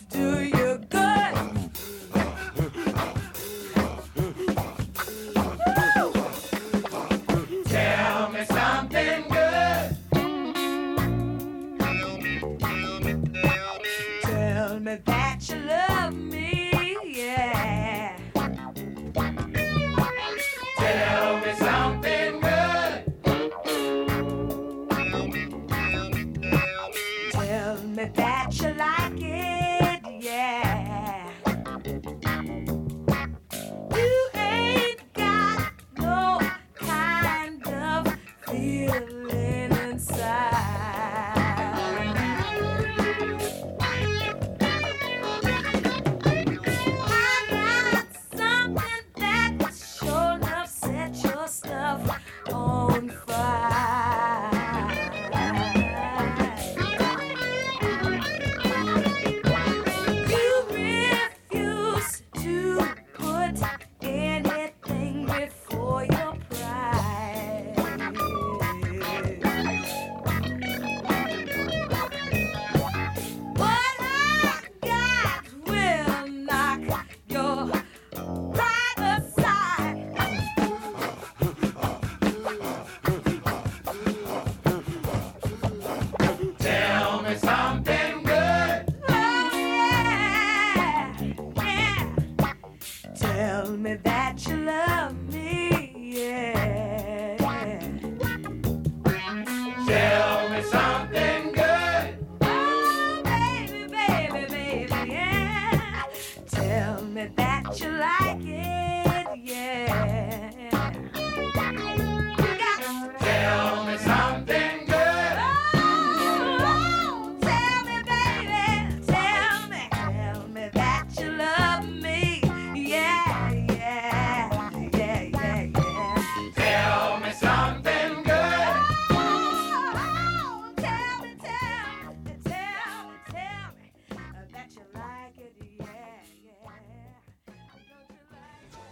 do you good. Tell me something good. Tell me that you love me, yeah. Tell me something good. Tell me that you like it, yeah. You ain't got no kind of feeling inside. I got something that sure enough set your stuff on fire. You refuse to put anything before your pride. What I got will knock your pride aside. Tell me something good. Oh, yeah, yeah. Tell me that you love me, yeah. Tell me something good. Oh, baby, baby, baby, yeah. Tell me that you like it, yeah. You got to tell me something good. Oh, tell me, baby, tell me that you love me, yeah, yeah, yeah, yeah, yeah. Tell me something good. Oh, tell me that you like it, yeah, yeah. Don't you like it?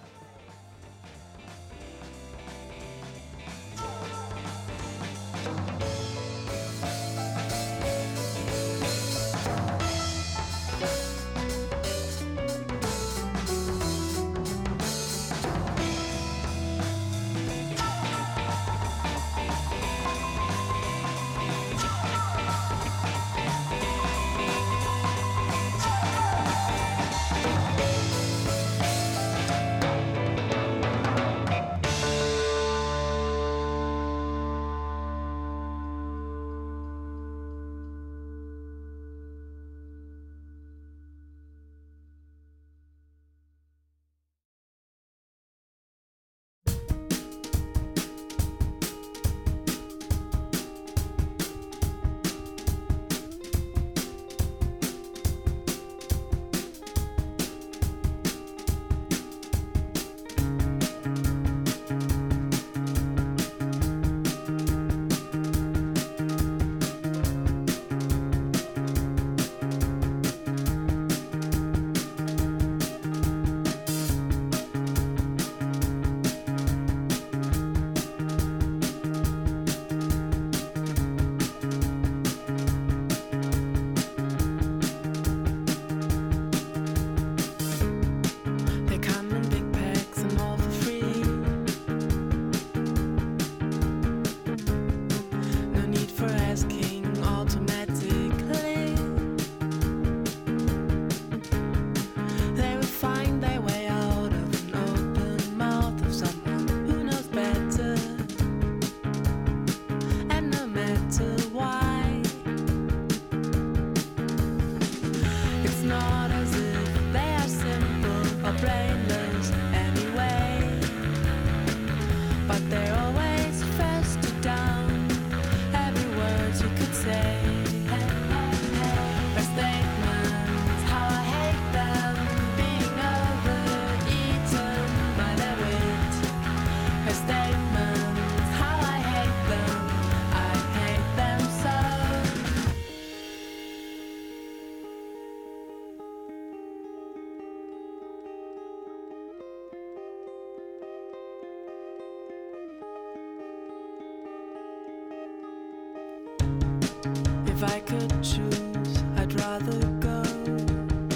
They come in big packs and all for free. No need for asking automatically. They will find their way out of an open mouth of someone who knows better. And no matter why, it's not as if they are simple or brainless anyway. But they're always first to down every word you could say. Their statements, how I hate them, being overeaten by their wit. Their statements, how I hate them so. If I could choose, I'd rather go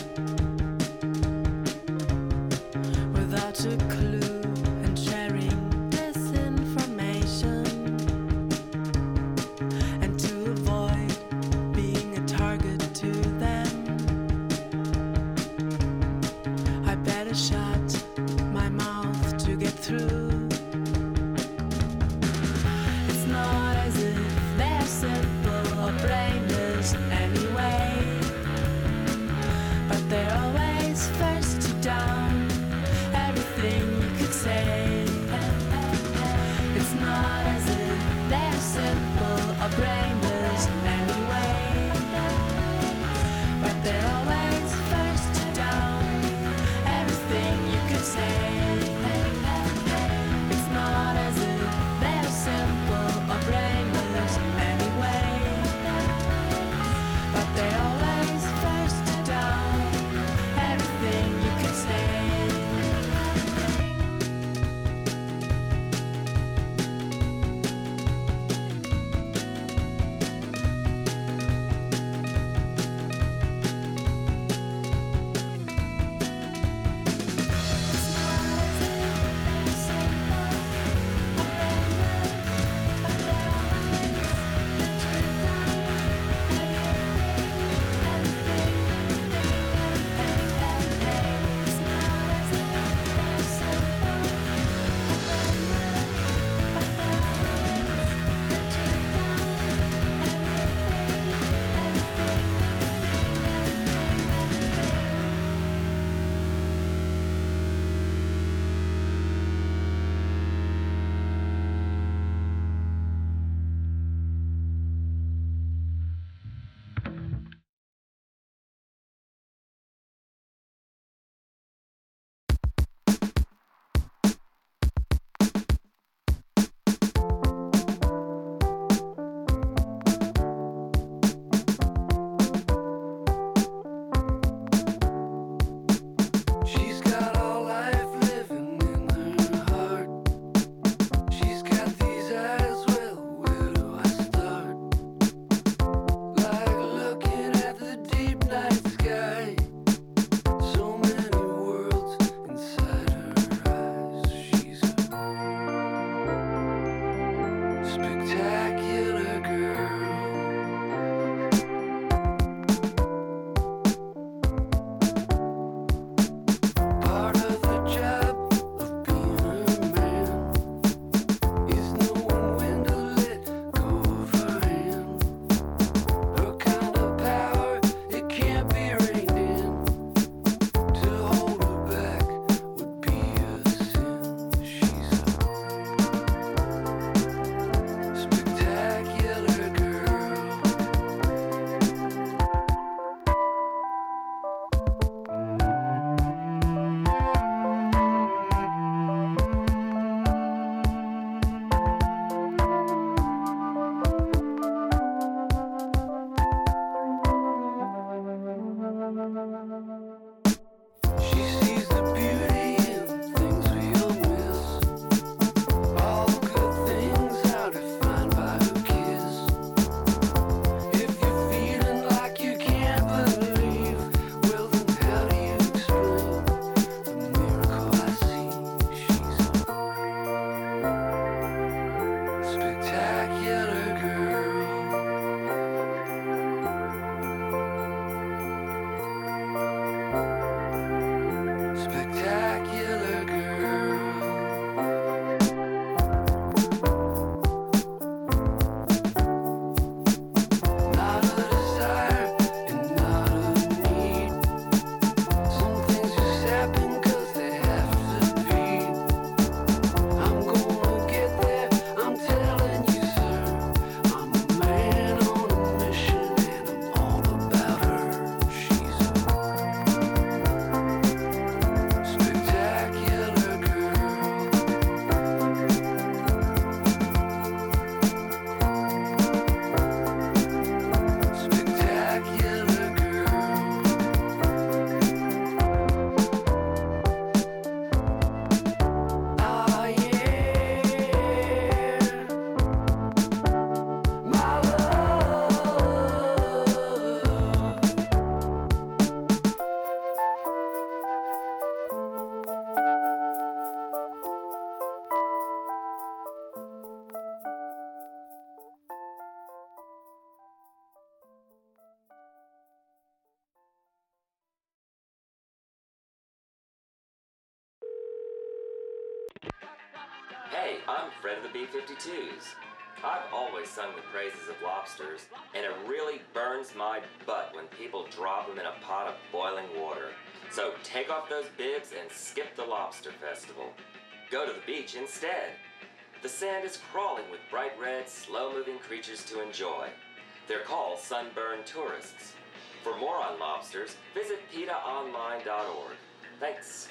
I'm Fred of the B-52s. I've always sung the praises of lobsters, and it really burns my butt when people drop them in a pot of boiling water. So take off those bibs and skip the lobster festival. Go to the beach instead. The sand is crawling with bright red, slow-moving creatures to enjoy. They're called sunburned tourists. For more on lobsters, visit PETAonline.org. Thanks.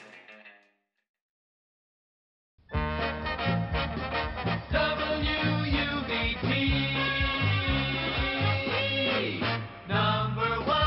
WUBT number one.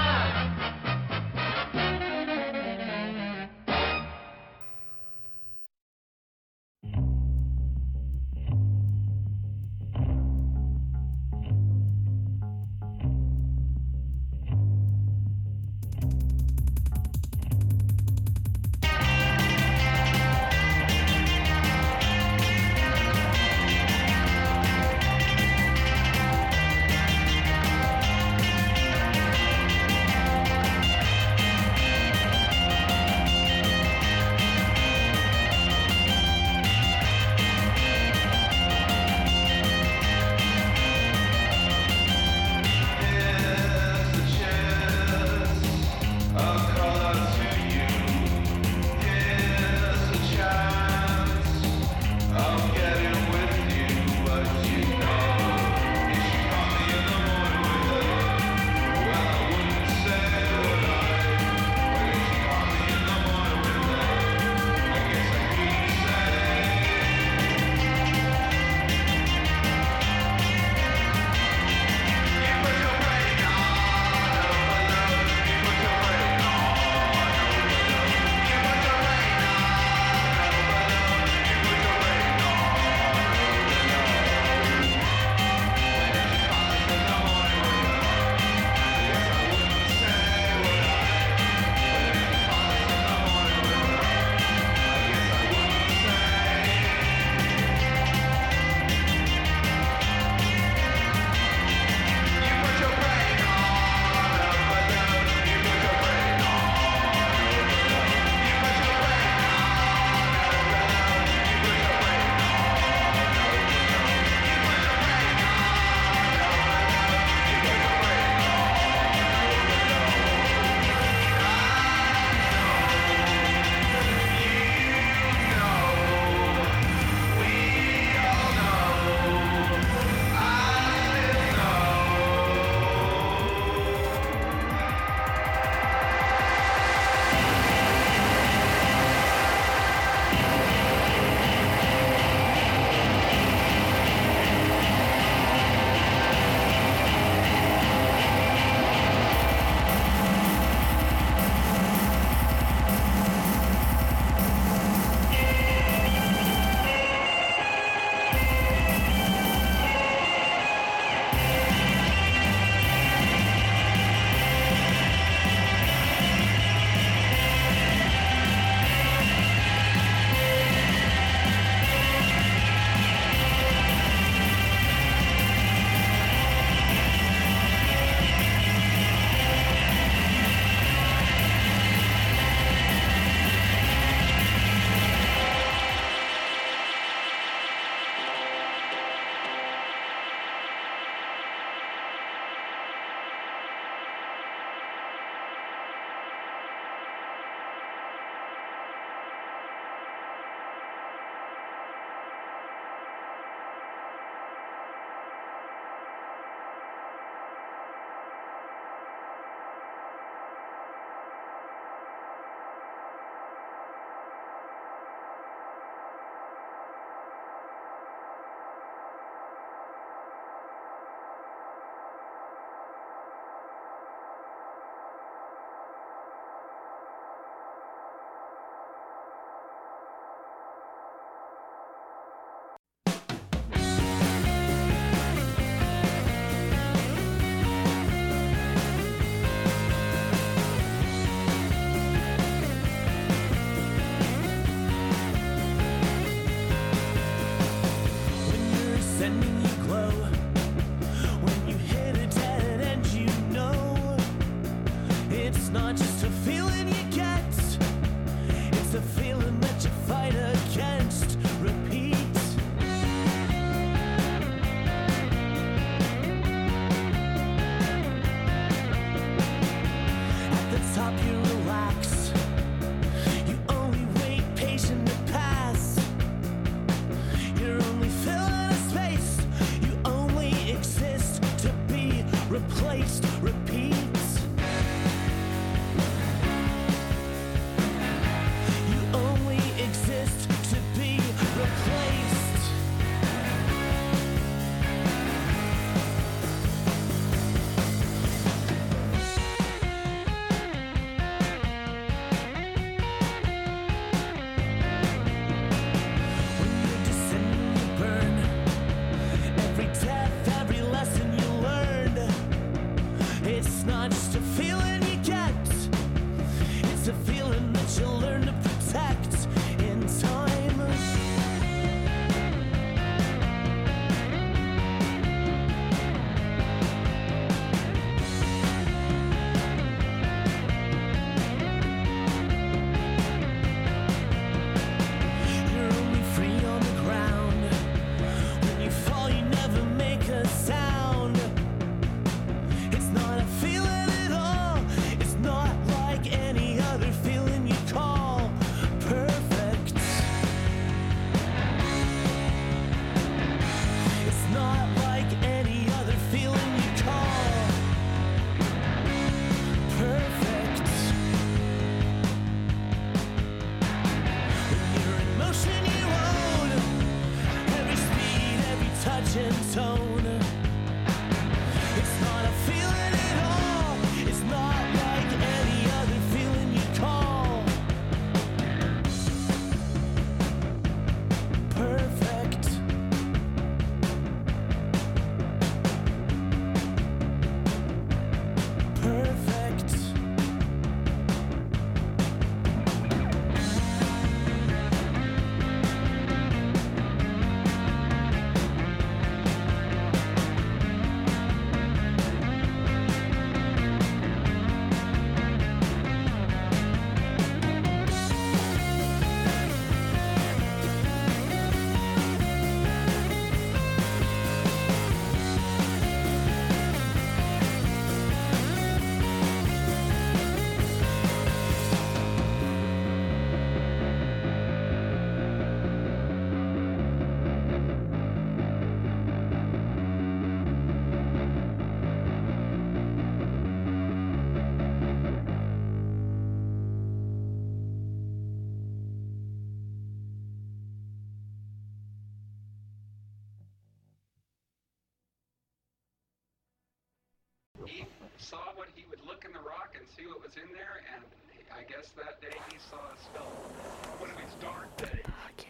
He saw what he would look in the rock and see what was in there, and I guess that day he saw a skull. When it was dark, that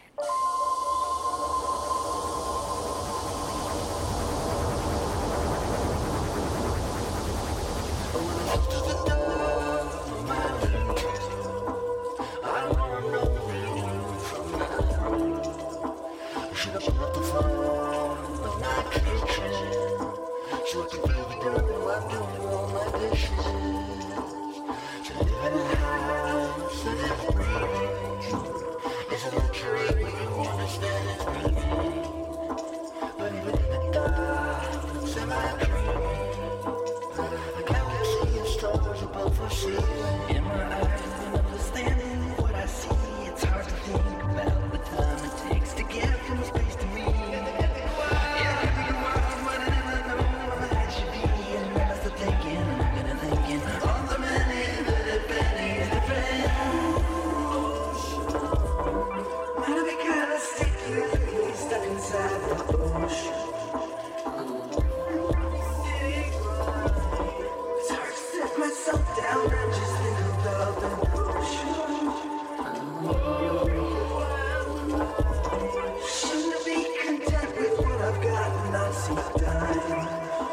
in my eyes and understanding what I see, it's hard to think about the time it takes to get from space to me. Yeah, I think I'm but I never know what I should be, and I must have thinking, and I'm gonna thinking all the many little pennies different. Might have been kinda sticky, stuck inside the ocean. Myself down and just think about the ocean. Shouldn't be content with what I've got and not see dying.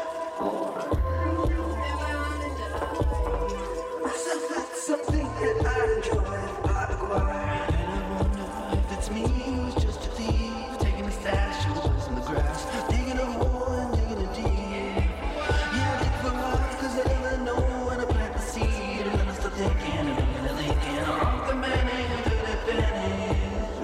Myself, that's something that I enjoy if I acquire. And I wonder if it's me who's just a thief, taking a stash of what's in the grass, digging a hole and digging it deep. Yeah, I dig for life 'cause I never know. Thinking and I'm gonna thinking all the many little pennies.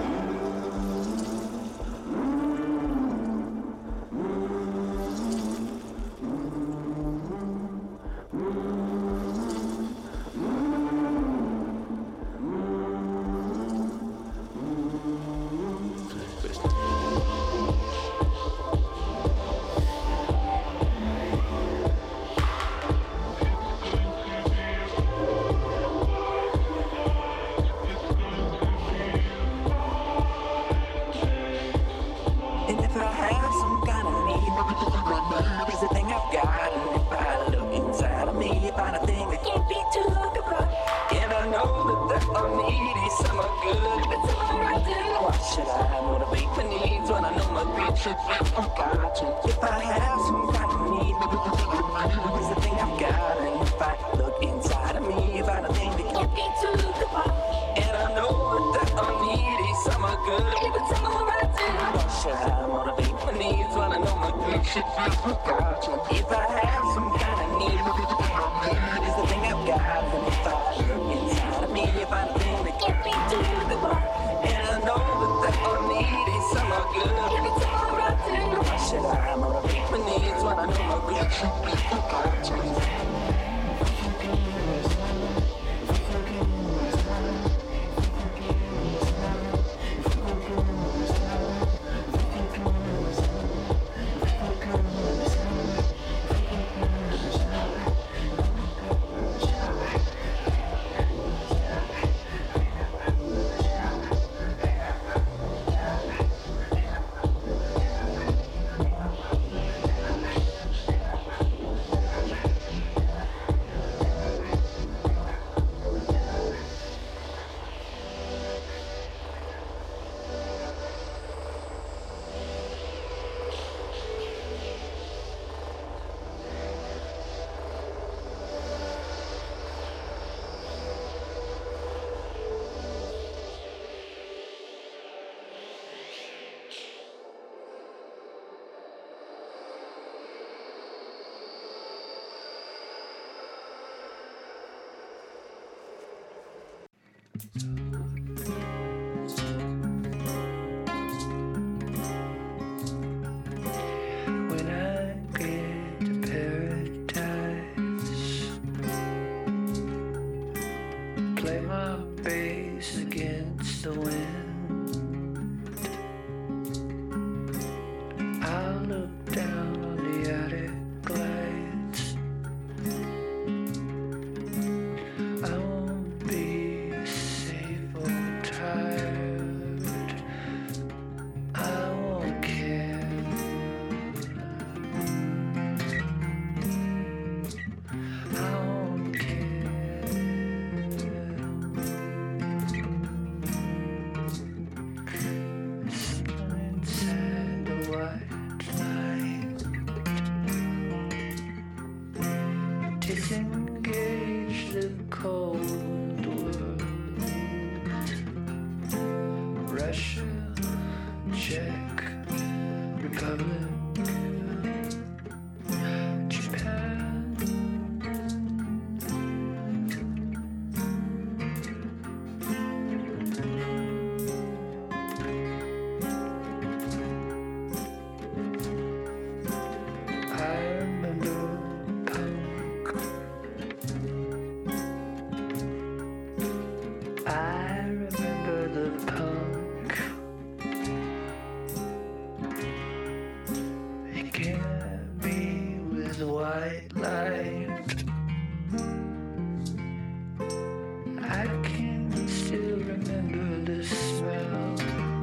If I have some kind of need, it's the thing I've got. And if I look inside of me, if I don't think that can't be too goodbye. If I have some kind of need, it is the thing I've got. And if I look inside of me, you find a thing that get me to the bar. And I know that I need is some good. If it's all rotten, why should I? I'm gonna meet my needs when I know my good. When I get to paradise, play my bass against the wind. I'll look down on the attic lights. I won't be safe or tired. I won't care. I won't care. Something inside the white light. Disengage the cold world. Russia, Czech Republic, Japan. I remember punk. I remember the punk. It can't be with white light. I can still remember the smell.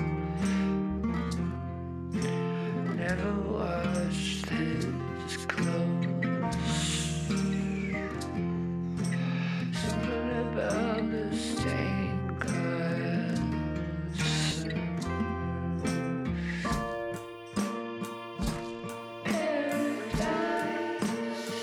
Never washed his clothes. Something about the stained glass. Paradise.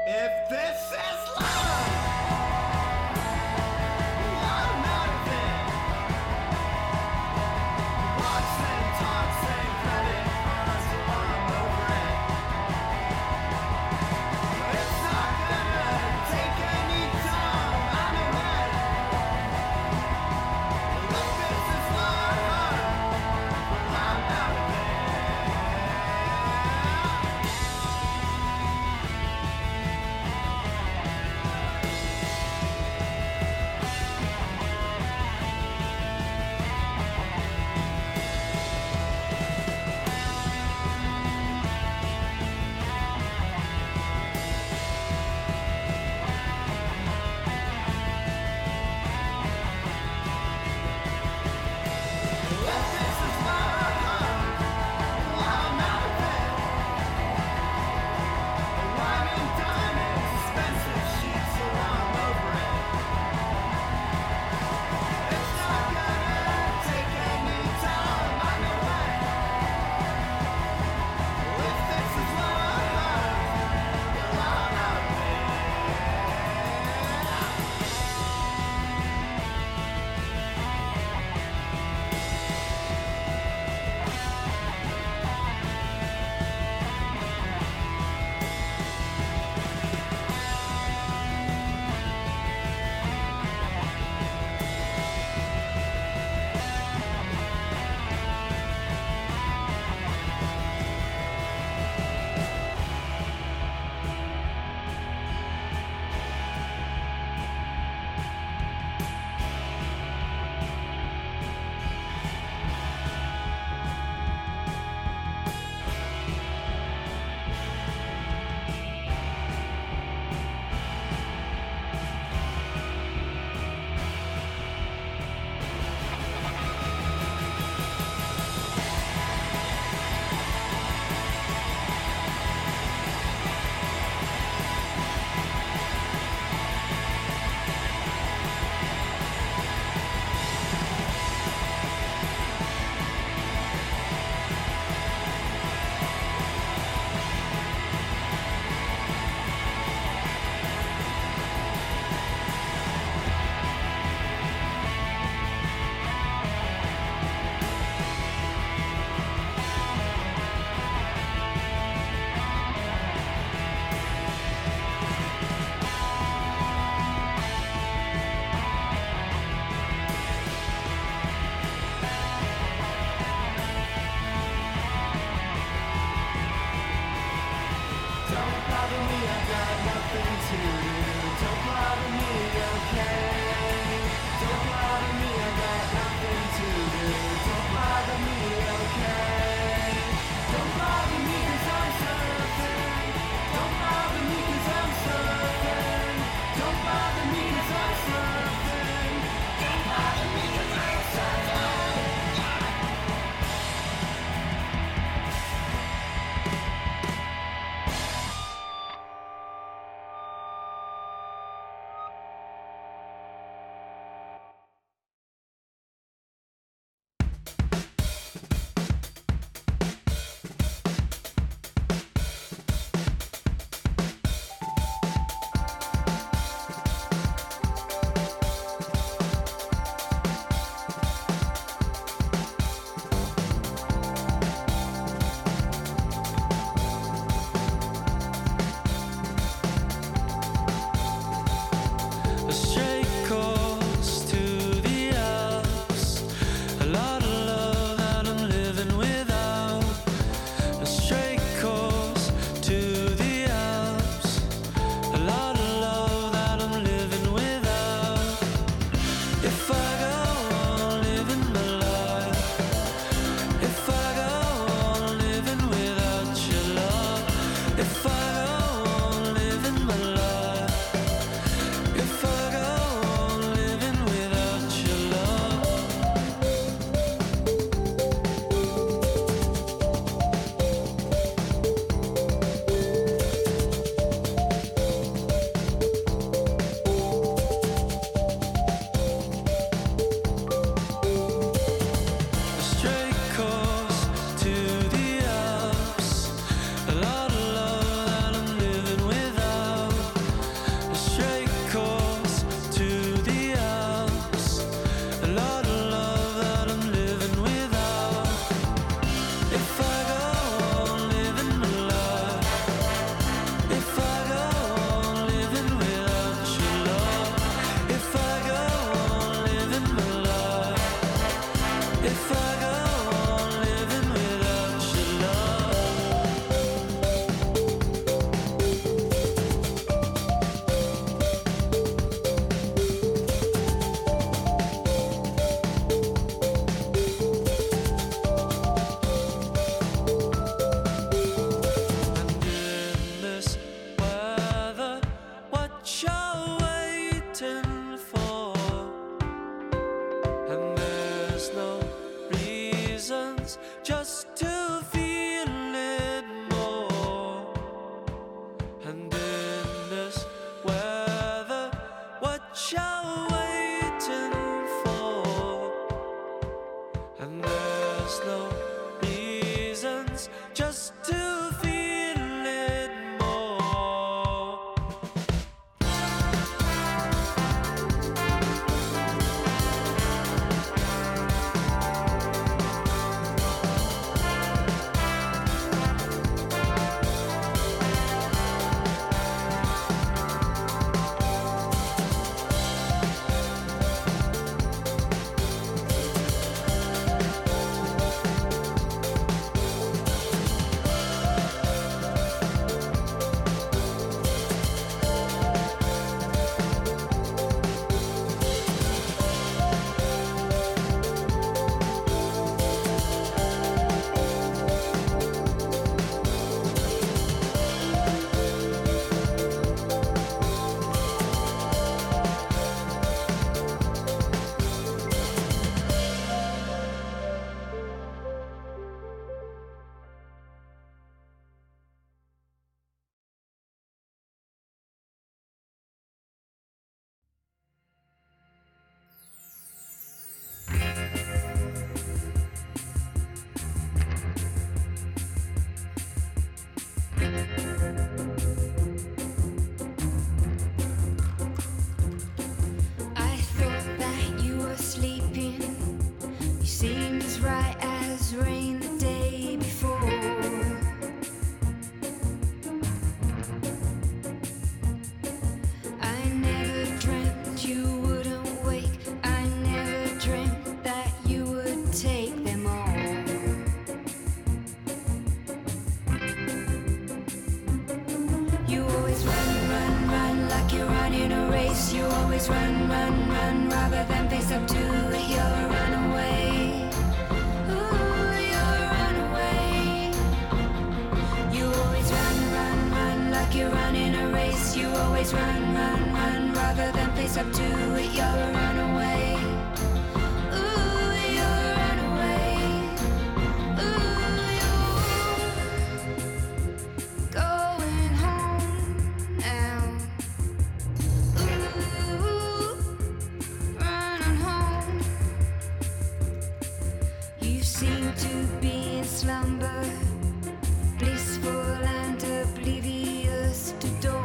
If this is love, I'm out of it. Walks and talks and credit cards, so I'm over it. It's not gonna take any time, I know it. If this is love, I'm out of it. A lot of love race. You always run, run, run, rather than face up to it. You're a runaway. Ooh, you're a runaway. You always run, run, run, like you're running a race. You always run, run, run, rather than face up to it. You're a runaway. Ooh, you're a runaway. Ooh, you're going home now. Ooh, running home. You seem to be in slumber, blissful and oblivious to door.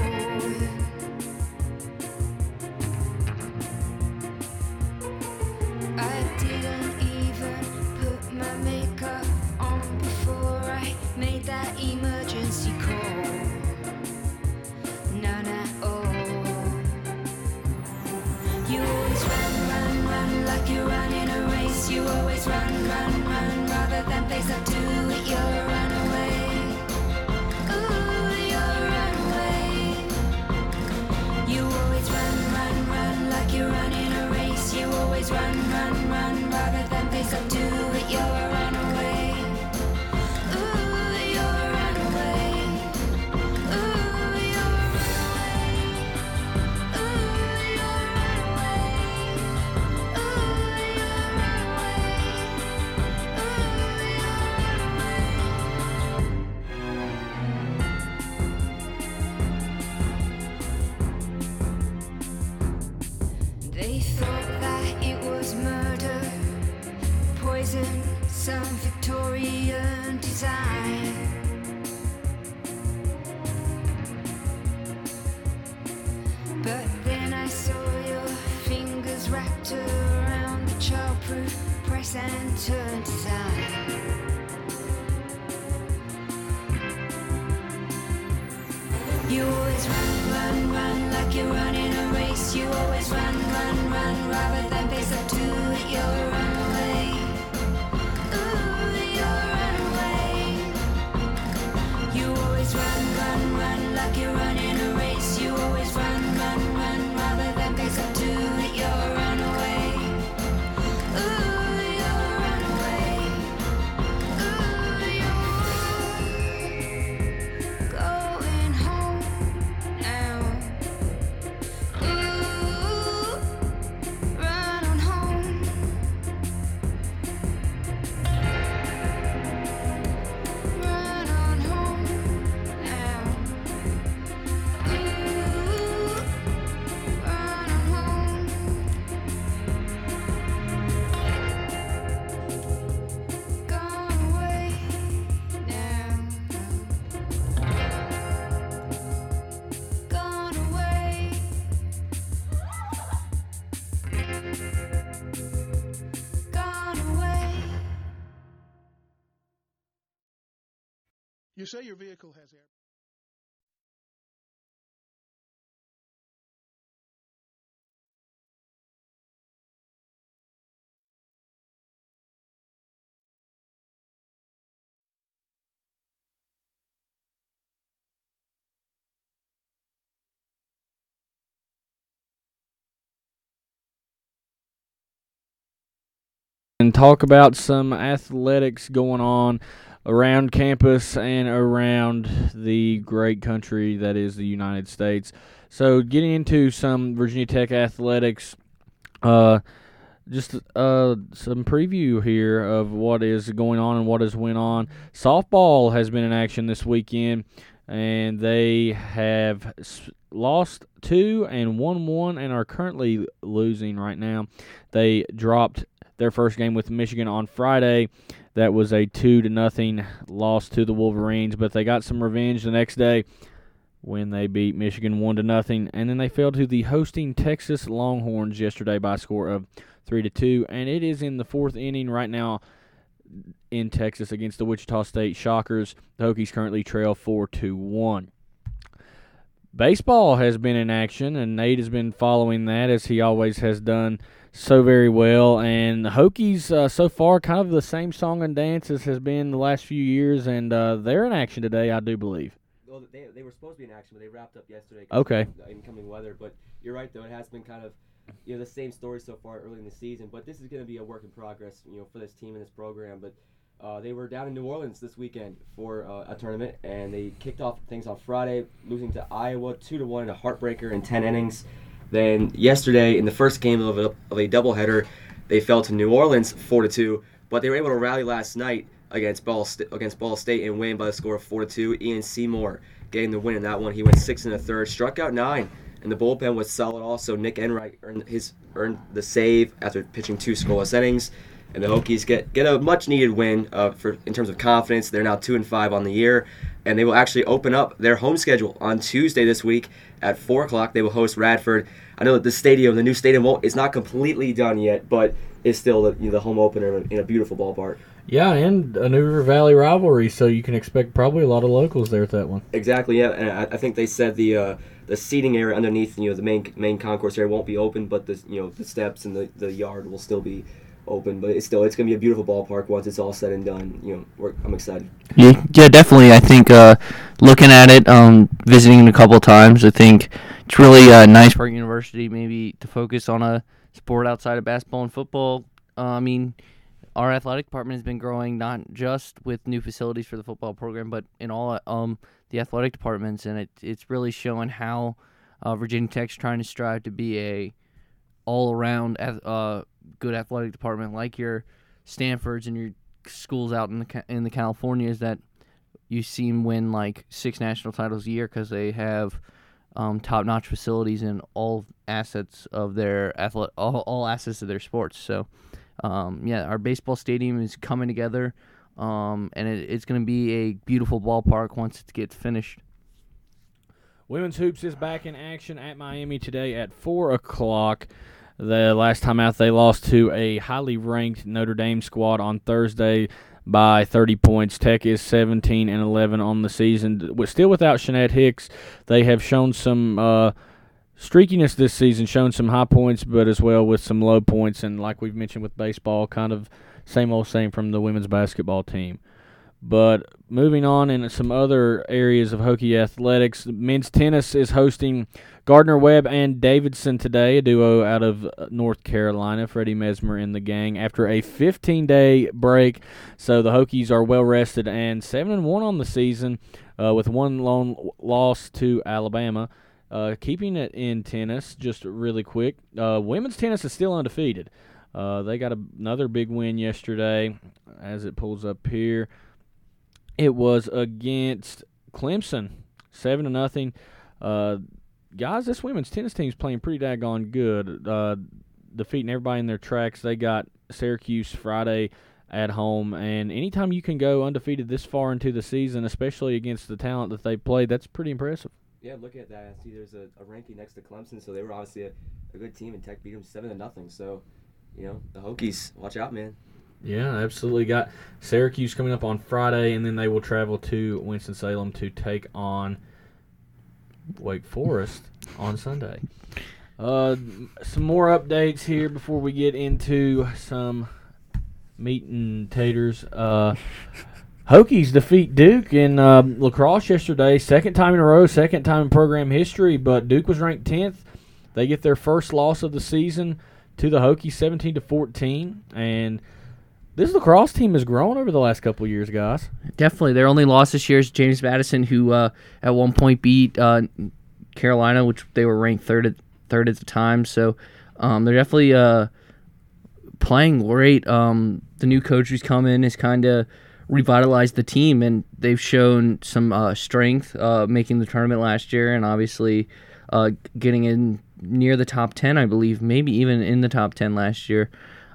I didn't even put my makeup on before I made that emergency call. None at all. You always run, run, run, like you're running a race. You always run, run, run, rather than face up to it. You're a runaway. Ooh, you're a runaway. You always run, run, run, like you're running a race. You always run, run, run, rather than face up to it. You're a runaway. Ooh, you're a runaway. Ooh, you're a runaway. Ooh, you're a runaway. Ooh, you're a runaway. Ooh, you're a runaway. They thought that it was murder, poison, some Victorian design. But then I saw your fingers wrapped around the childproof press and turn design. You always run, run, run, like you're running a race. You always run, run, run, rather than face up to it. You're a runaway. Ooh, you're a runaway. You always run, run, run, like you're running a race. You always run, run, run, rather than face up to it. You're a runaway. Ooh, you're a runaway. Ooh, you're going home now. Ooh, run on home. Run on home now. Ooh, run on home. Gone away now. Gone away. Gone away. You say your vehicle has air. And talk about some athletics going on around campus and around the great country that is the United States. So getting into some Virginia Tech athletics, just some preview here of what is going on and what has went on. Softball has been in action this weekend, and they have lost 2 and won 1 and are currently losing right now. They dropped their first game with Michigan on Friday. That was a 2-0 loss to the Wolverines, but they got some revenge the next day when they beat Michigan 1-0, and then they fell to the hosting Texas Longhorns yesterday by a score of 3-2, and it is in the 4th inning right now in Texas against the Wichita State Shockers. The Hokies currently trail 4-1. Baseball has been in action, and Nate has been following that as he always has done so very well. And the Hokies so far kind of the same song and dance as has been the last few years, and they're in action today, I do believe. Well, they were supposed to be in action, but they wrapped up yesterday. Okay. The incoming weather, but you're right though. It has been kind of, the same story so far early in the season. But this is going to be a work in progress, for this team and this program. But they were down in New Orleans this weekend for a tournament, and they kicked off things on Friday, losing to Iowa 2-1 in a heartbreaker in 10 innings. Then yesterday, in the first game of a doubleheader, they fell to New Orleans 4-2. But they were able to rally last night against Ball State and win by the score of 4-2. Ian Seymour getting the win in that one. He went 6 1/3, struck out 9, and the bullpen was solid. Also, Nick Enright earned the save after pitching 2 scoreless innings, and the Hokies get a much needed win in terms of confidence. They're now 2-5 on the year, and they will actually open up their home schedule on Tuesday this week at 4:00. They will host Radford. I know that the new stadium, is not completely done yet, but it's still the home opener in a beautiful ballpark. Yeah, and a New River Valley rivalry, so you can expect probably a lot of locals there at that one. Exactly, yeah, and I think they said the seating area underneath, the main concourse area won't be open, but the steps and the yard will still be open. But it's going to be a beautiful ballpark once it's all said and done. I'm excited. Yeah, definitely. I think looking at it, visiting it a couple of times, I think it's really nice for our university maybe to focus on a sport outside of basketball and football. Our athletic department has been growing not just with new facilities for the football program, but in all the athletic departments, and it's really showing how Virginia Tech's trying to strive to be a all-around good athletic department, like your Stanfords and your schools out in the Californias that you see them win like 6 national titles a year because they have top-notch facilities in all assets of their all assets of their sports. So. Our baseball stadium is coming together, and it's going to be a beautiful ballpark once it gets finished. Women's Hoops is back in action at Miami today at 4:00. The last time out, they lost to a highly ranked Notre Dame squad on Thursday by 30 points. Tech is 17-11 on the season. Still without Shanette Hicks, they have shown some streakiness this season, shown some high points, but as well with some low points. And like we've mentioned with baseball, kind of same old same from the women's basketball team. But moving on in some other areas of Hokie athletics, men's tennis is hosting Gardner-Webb and Davidson today, a duo out of North Carolina, Freddie Mesmer and the gang, after a 15-day break. So the Hokies are well-rested and 7-1 on the season with one lone loss to Alabama. Keeping it in tennis, just really quick, women's tennis is still undefeated. They got another big win yesterday, as it pulls up here. It was against Clemson, 7-0. Guys, this women's tennis team is playing pretty daggone good, defeating everybody in their tracks. They got Syracuse Friday at home, and anytime you can go undefeated this far into the season, especially against the talent that they played, that's pretty impressive. Yeah, looking at that, I see there's a ranking next to Clemson, so they were obviously a good team, and Tech beat them 7-0. So, the Hokies, watch out, man. Yeah, absolutely. Got Syracuse coming up on Friday, and then they will travel to Winston-Salem to take on Wake Forest on Sunday. Some more updates here before we get into some meat and taters. Hokies defeat Duke in lacrosse yesterday. Second time in a row, second time in program history, but Duke was ranked 10th. They get their first loss of the season to the Hokies, 17-14. And this lacrosse team has grown over the last couple of years, guys. Definitely. Their only loss this year is James Madison, who at one point beat Carolina, which they were ranked third at the time. So they're definitely playing great. The new coach who's come in has kind of revitalized the team, and they've shown some strength making the tournament last year, and obviously getting in near the top 10, I believe, maybe even in the top 10 last year.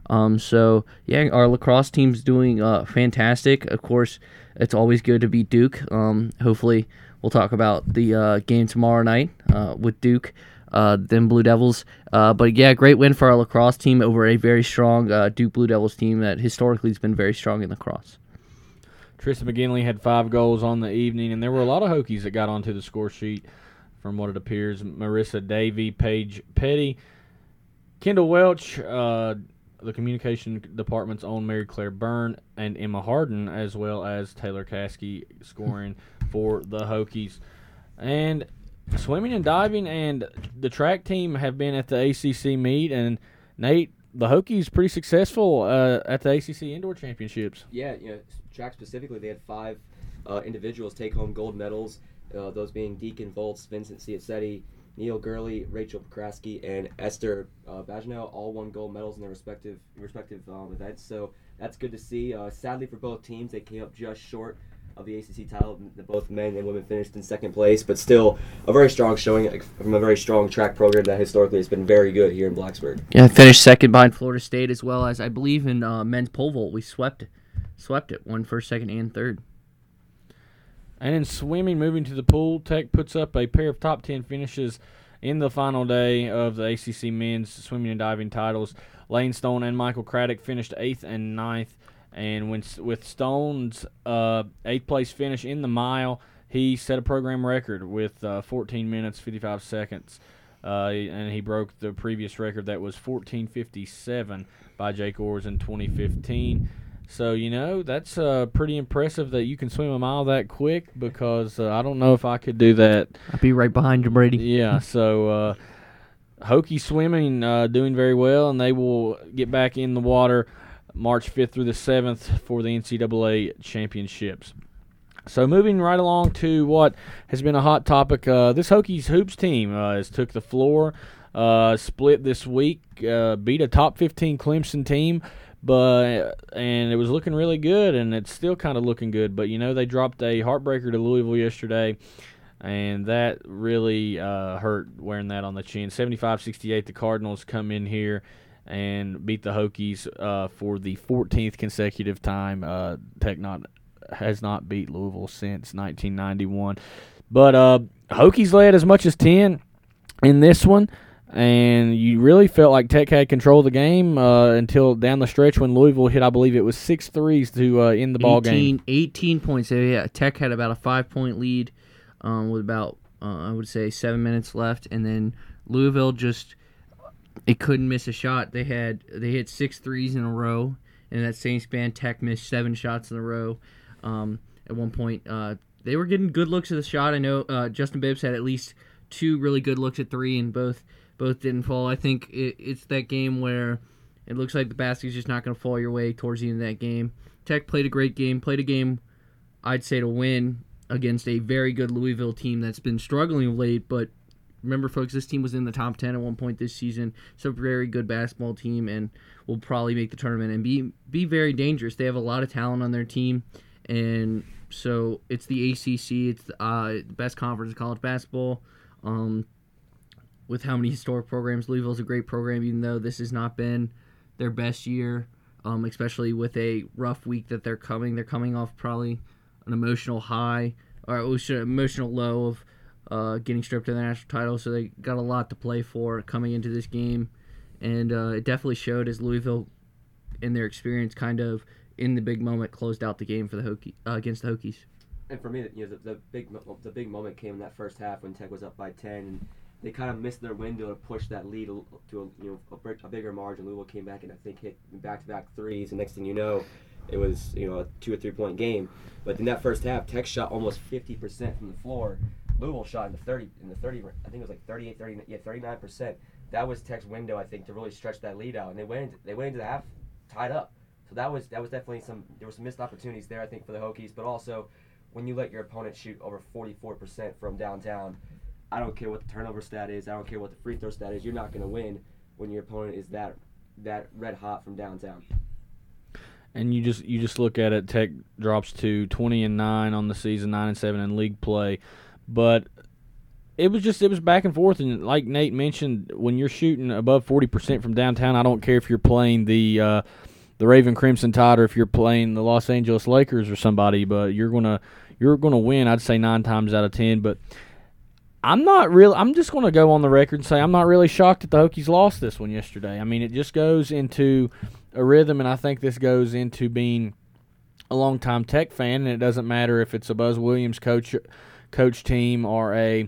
Our lacrosse team's doing fantastic. Of course, it's always good to beat Duke. Hopefully, we'll talk about the game tomorrow night with Duke, then Blue Devils. Great win for our lacrosse team over a very strong Duke Blue Devils team that historically has been very strong in lacrosse. Tristan McGinley had 5 goals on the evening, and there were a lot of Hokies that got onto the score sheet from what it appears. Marissa Davey, Paige Petty, Kendall Welch, the communication department's own Mary Claire Byrne, and Emma Harden, as well as Taylor Caskey scoring for the Hokies. And swimming and diving and the track team have been at the ACC meet, and Nate, the Hokies pretty successful at the ACC Indoor Championships. Yeah, track specifically, they had 5 individuals take home gold medals, those being Deacon Volz, Vincent Ciacetti, Neil Gurley, Rachel Pokraski, and Esther Bajanel all won gold medals in their respective events. So that's good to see. Sadly for both teams, they came up just short of the ACC title. Both men and women finished in second place, but still a very strong showing from a very strong track program that historically has been very good here in Blacksburg. Yeah, I finished second behind Florida State, as well as I believe in men's pole vault. We swept it, won first, second, and third. And in swimming, moving to the pool, Tech puts up a pair of top 10 finishes in the final day of the ACC men's swimming and diving titles. Lane Stone and Michael Craddock finished 8th and 9th. And with Stone's 8th place finish in the mile, he set a program record with 14 minutes, 55 seconds. And he broke the previous record that was 14:57 by Jake Orrs in 2015. So, that's pretty impressive that you can swim a mile that quick, because I don't know if I could do that. I'll be right behind you, Brady. Yeah, so Hokie swimming doing very well, and they will get back in the water March 5th through the 7th for the NCAA championships. So moving right along to what has been a hot topic, this Hokies hoops team has took the floor, split this week, beat a top 15 Clemson team, and it was looking really good, and it's still kind of looking good. But they dropped a heartbreaker to Louisville yesterday, and that really hurt, wearing that on the chin. 75-68, the Cardinals come in here and beat the Hokies for the 14th consecutive time. Tech has not beat Louisville since 1991. But Hokies led as much as 10 in this one, and you really felt like Tech had control of the game until down the stretch when Louisville hit, I believe it was 6 threes to end the ball game. 18 points. So, yeah, Tech had about a 5-point lead with about, I would say, 7 minutes left, and then Louisville just – it couldn't miss a shot. They hit 6 threes in a row, and in that same span, Tech missed 7 shots in a row. At one point, they were getting good looks at the shot. I know Justin Bibbs had at least 2 really good looks at 3, and both didn't fall. I think it's that game where it looks like the basket's just not going to fall your way towards the end of that game. Tech played a great game, I'd say, to win against a very good Louisville team that's been struggling of late, but remember, folks, this team was in the top 10 at one point this season. It's a very good basketball team, and will probably make the tournament and be very dangerous. They have a lot of talent on their team, and so it's the ACC. It's the best conference in college basketball. With how many historic programs, Louisville's a great program, even though this has not been their best year, especially with a rough week that they're coming. They're coming off probably an emotional high, or emotional low of getting stripped of the national title, so they got a lot to play for coming into this game, and it definitely showed as Louisville, in their experience, kind of in the big moment, closed out the game for the against the Hokies. And for me, the big moment came in that first half when Tech was up by 10, and they kind of missed their window to push that lead to a bigger margin. Louisville came back and I think hit back-to-back threes, and next thing you know, it was a 2 or 3 point game. But in that first half, Tech shot almost 50% from the floor. Louisville shot in the 30, I think it was like 39%. That was Tech's window, I think, to really stretch that lead out, and they went into the half tied up. So that was definitely there were some missed opportunities there, I think, for the Hokies. But also, when you let your opponent shoot over 44% from downtown, I don't care what the turnover stat is, I don't care what the free throw stat is, you're not going to win when your opponent is that red hot from downtown. And you just look at it, Tech drops to 20-9 on the season, 9-7 in league play. But it was back and forth, and like Nate mentioned, when you're shooting above 40% from downtown, I don't care if you're playing the Raven Crimson Tide or if you're playing the Los Angeles Lakers or somebody, but you're gonna win. I'd say 9 times out of 10. But I'm just gonna go on the record and say I'm not really shocked that the Hokies lost this one yesterday. I mean, it just goes into a rhythm, and I think this goes into being a longtime Tech fan, and it doesn't matter if it's a Buzz Williams coach team or a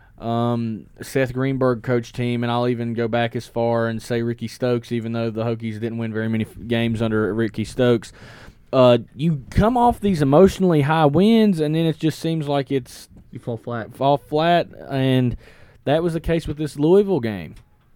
Seth Greenberg coach team, and I'll even go back as far and say Ricky Stokes, even though the Hokies didn't win very many games under Ricky Stokes. you come off these emotionally high wins, and then it just seems like it's You fall flat. and that was the case with this Louisville game.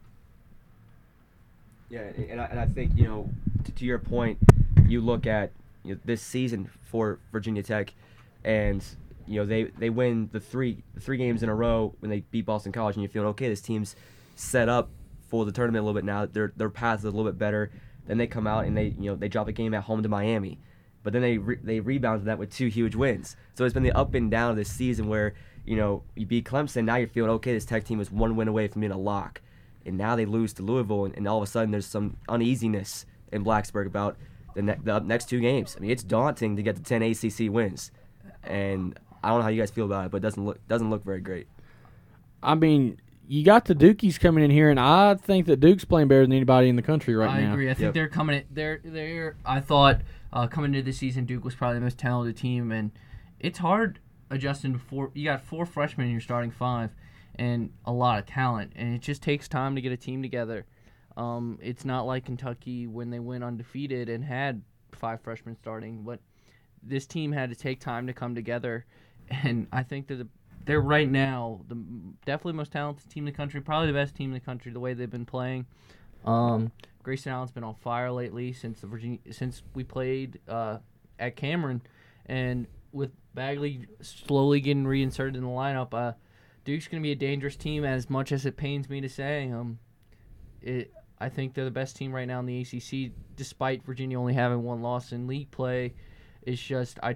Yeah, and I think, to your point, you look at this season for Virginia Tech, and they win the three games in a row when they beat Boston College, and you feel, okay, this team's set up for the tournament a little bit now. Their path is a little bit better. Then they come out and they drop a game at home to Miami, but then they rebounded that with 2 huge wins. So it's been the up and down of this season where you beat Clemson, now you're feeling, okay, this Tech team is 1 win away from being a lock, and now they lose to Louisville, and all of a sudden there's some uneasiness in Blacksburg about the next 2 games. I mean, it's daunting to get to 10 ACC wins, and I don't know how you guys feel about it, but it doesn't look very great. I mean, you got the Dukies coming in here, and I think that Duke's playing better than anybody in the country right now. I agree. I think they're coming in. They're. I thought coming into the season, Duke was probably the most talented team, and it's hard adjusting to 4. You got 4 freshmen in your starting 5, and a lot of talent, and it just takes time to get a team together. It's not like Kentucky when they went undefeated and had 5 freshmen starting, but this team had to take time to come together, and I think that they're right now definitely most talented team in the country, probably the best team in the country the way they've been playing. Grayson Allen's been on fire lately since we played at Cameron, and with Bagley slowly getting reinserted in the lineup, Duke's going to be a dangerous team. As much as it pains me to say, I think they're the best team right now in the ACC, despite Virginia only having 1 loss in league play. It's just I'll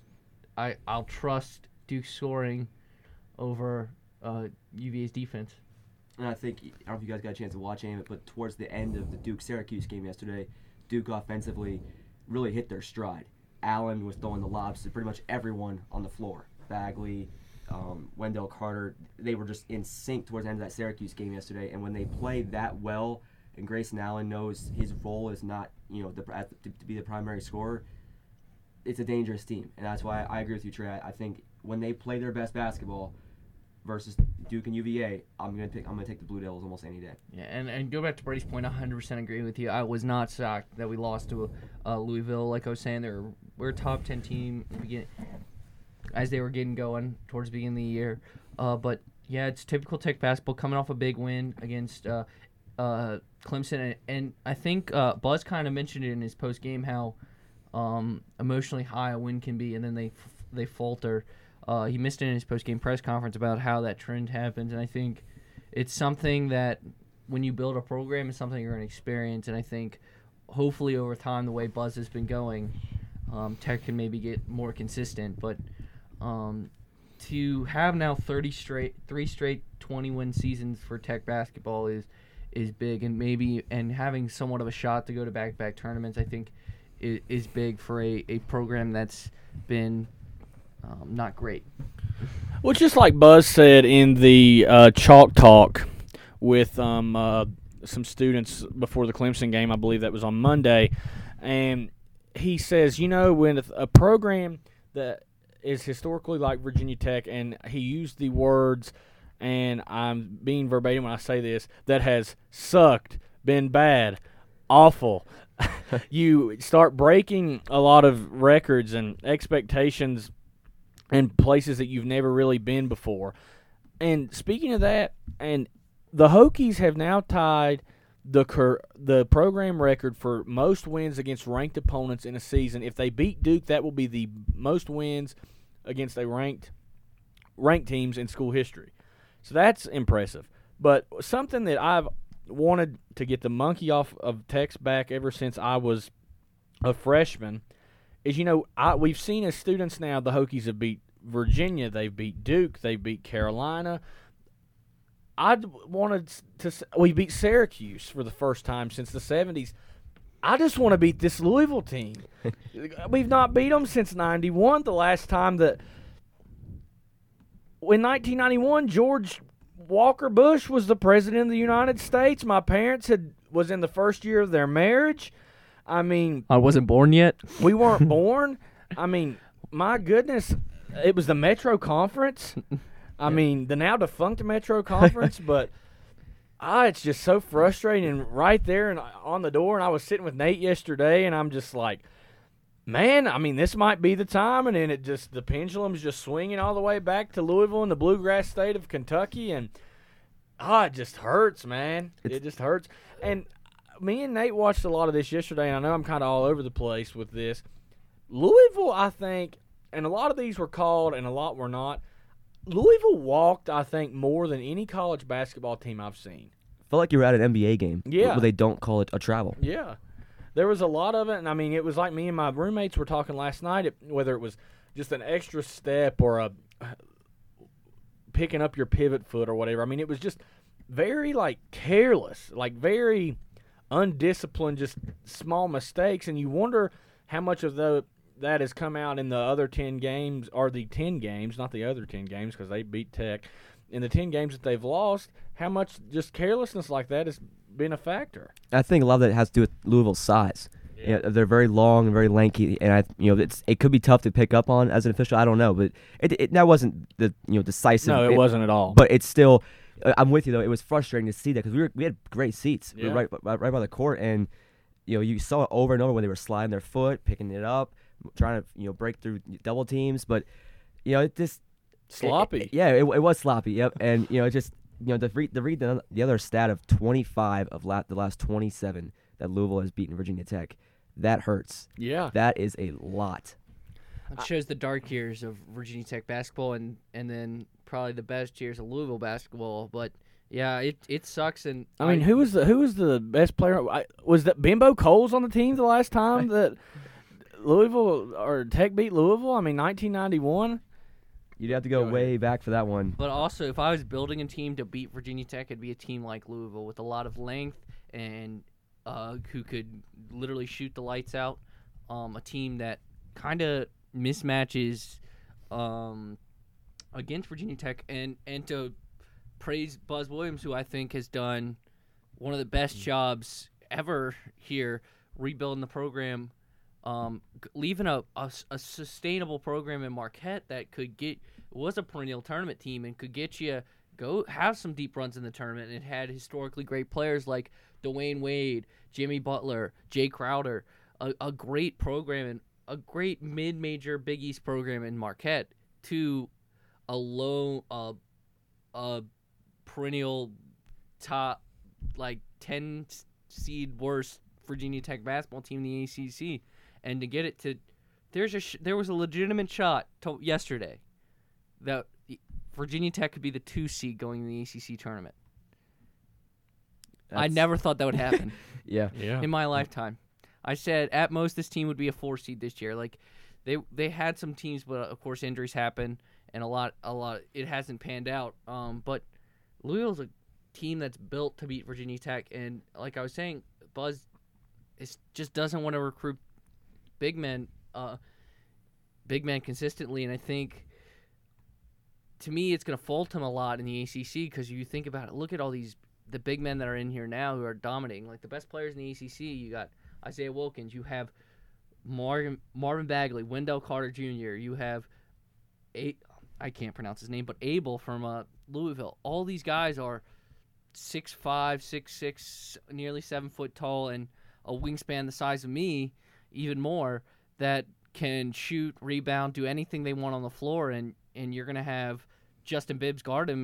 trust Duke scoring over UVA's defense. And I think, I don't know if you guys got a chance to watch any of it, but towards the end of the Duke-Syracuse game yesterday, Duke offensively really hit their stride. Allen was throwing the lobs to pretty much everyone on the floor. Bagley, Wendell Carter, they were just in sync towards the end of that Syracuse game yesterday. And when they play that well, and Grayson Allen knows his role is not, to be the primary scorer, it's a dangerous team. And that's why I agree with you, Trey. I think when they play their best basketball versus Duke and UVA, I'm gonna take the Blue Devils almost any day. Yeah, and go back to Brady's point, 100% agree with you. I was not shocked that we lost to Louisville. Like I was saying, we're a top 10 team as they were getting going towards the beginning of the year. But yeah, it's typical Tech basketball coming off a big win against Clemson, and I think Buzz kind of mentioned it in his post game how emotionally high a win can be, and then they falter. He missed it in his post-game press conference about how that trend happens, and I think it's something that when you build a program, it's something you're going to experience, and I think hopefully over time, the way Buzz has been going, Tech can maybe get more consistent, but to have now 3 straight 20-win seasons for Tech basketball is big, and having somewhat of a shot to go to back-to-back tournaments, I think is big for a program that's been not great. Well, just like Buzz said in the Chalk Talk with some students before the Clemson game, I believe that was on Monday, and he says, when a program that is historically like Virginia Tech, and he used the words, and I'm being verbatim when I say this, that has sucked, been bad, awful. You start breaking a lot of records and expectations and places that you've never really been before. And speaking of that, and the Hokies have now tied the program record for most wins against ranked opponents in a season. If they beat Duke, that will be the most wins against a ranked teams in school history. So that's impressive. But something that I've wanted to get the monkey off of Tech's back ever since I was a freshman is, we've seen as students now the Hokies have beat Virginia, they've beat Duke, they beat Carolina. We beat Syracuse for the first time since the 70s. I just want to beat this Louisville team. We've not beat them since 91, the last time that in 1991, George Walker Bush was the president of the United States. My parents was in the first year of their marriage. I mean, I wasn't born yet. We weren't born. I mean, my goodness, it was the Metro Conference. I mean, the now defunct Metro Conference, but it's just so frustrating. And right there and on the door, and I was sitting with Nate yesterday, and I'm just like, Man, I mean, this might be the time, and then the pendulum's just swinging all the way back to Louisville in the bluegrass state of Kentucky, and it just hurts, man. It just hurts. And me and Nate watched a lot of this yesterday, and I know I'm kind of all over the place with this. Louisville, I think, and a lot of these were called and a lot were not. Louisville walked, I think, more than any college basketball team I've seen. Felt like you were at an NBA game. Yeah. Where they don't call it a travel. Yeah. There was a lot of it, and I mean, it was like me and my roommates were talking last night, whether it was just an extra step or picking up your pivot foot or whatever. I mean, it was just very, careless, very undisciplined, just small mistakes, and you wonder how much of that has come out in the other 10 games, or the 10 games, not the other 10 games because they beat Tech. In the 10 games that they've lost, how much just carelessness like that has been a factor. I think a lot of that has to do with Louisville's size. Yeah, they're very long and very lanky, and it could be tough to pick up on as an official. I don't know, but that wasn't the decisive. No, it wasn't at all. But it's still, I'm with you though. It was frustrating to see that because we had great seats. Yeah. We were right by the court, and you saw it over and over when they were sliding their foot, picking it up, trying to break through double teams, but it just sloppy. It was sloppy. Yep, and the other stat of 25 of the last 27 that Louisville has beaten Virginia Tech, that hurts. Yeah, that is a lot. It shows the dark years of Virginia Tech basketball, and then probably the best years of Louisville basketball. But yeah, it sucks. And I mean, who was the best player? Was that Bimbo Coles on the team the last time that Louisville or Tech beat Louisville? I mean, 1991. You'd have to go way back for that one. But also, if I was building a team to beat Virginia Tech, it'd be a team like Louisville with a lot of length and who could literally shoot the lights out. A team that kind of mismatches against Virginia Tech. And to praise Buzz Williams, who I think has done one of the best jobs ever here, rebuilding the program. Leaving a sustainable program in Marquette that was a perennial tournament team and could get you go have some deep runs in the tournament. And it had historically great players like Dwayne Wade, Jimmy Butler, Jay Crowder, a great program and a great mid-major Big East program in Marquette to a perennial top 10 seed worst Virginia Tech basketball team in the ACC. And to get it to, there was a legitimate shot yesterday that Virginia Tech could be the 2 seed going in the ACC tournament. I never thought that would happen. Yeah. In my lifetime, I said at most this team would be a 4 seed this year. They had some teams, but of course injuries happen, and a lot it hasn't panned out. But Louisville's a team that's built to beat Virginia Tech, and like I was saying, Buzz just doesn't want to recruit big men consistently, and I think to me it's going to fault him a lot in the ACC because you think about it. Look at all the big men that are in here now who are dominating. Like the best players in the ACC, you got Isaiah Wilkins, you have Marvin Bagley, Wendell Carter Jr., you have I can't pronounce his name, but Abel from Louisville. All these guys are 6'5", 6'6", nearly 7 foot tall, and a wingspan the size of me, even more, that can shoot, rebound, do anything they want on the floor, and you're going to have Justin Bibbs guard him